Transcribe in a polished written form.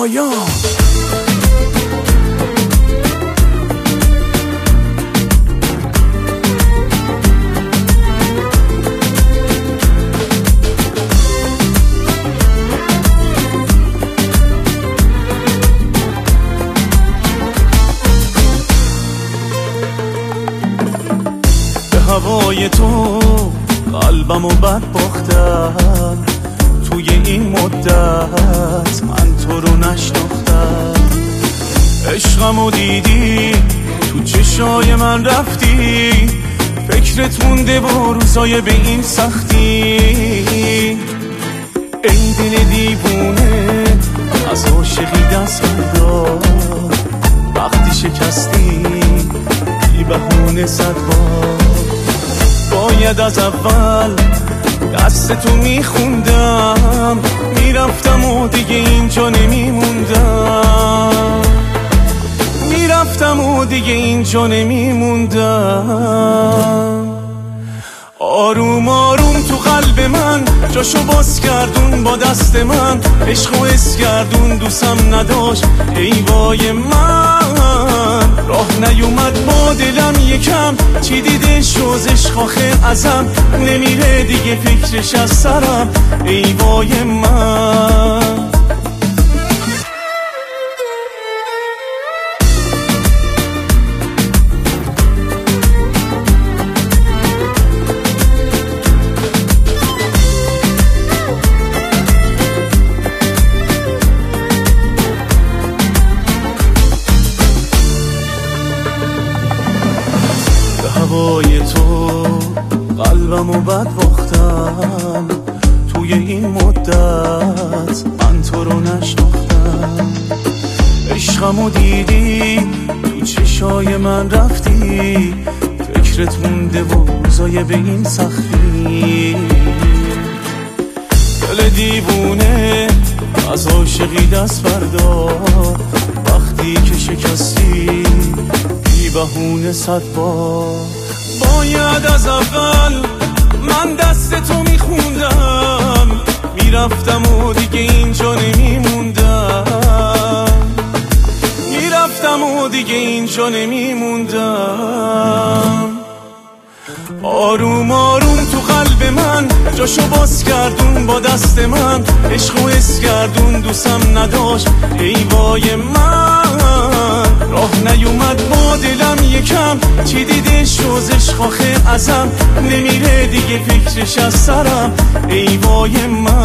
شایان. هوای تو قلبمو بد باختم، توی این مدت من تو رو نشناختم. عشقمو دیدی تو چشای من رفتی، فکرت مونده با روزای به این سختی. ای دل دیوونه از عاشقی دست بردار، وقتی شکستی بی بهونه صد بار. باید از اول دستتو میخوندم، میرفتم و دیگه اینجا نمیموندم، میرفتم و دیگه اینجا نمیموندم. آروم آروم تو قلب من جاشو باز کردون با دست من، عشقو حس کردون دوستم نداشت ای وای من. راه نیومد با دلم یکم، چی دیده شوز عشق آخه ازم نمیره دیگه فکرش از سرم ای وای من. هوای تو قلبمو بد باختم، توی این مدت من تو رو نشناختم. عشقمو دیدی تو چشای من رفتی، فکرت مونده و روزای به این سختی. دل دیوونه از عاشقی دست بردار، وقتی که شکستی بی بهونه صد بار. باید از اول من دستتو میخوندم، میرفتم و دیگه اینجا نمیموندم، میرفتم و دیگه اینجا نمیموندم. آروم آروم تو قلب من جاشو باز کردون با دست من، عشقو حس کردون دوستم نداشت ای وای من. راه نیومد با دلم یکم، چی دیده شوز عشق آخه ازم نمیره دیگه فکرش از سرم ای وای من.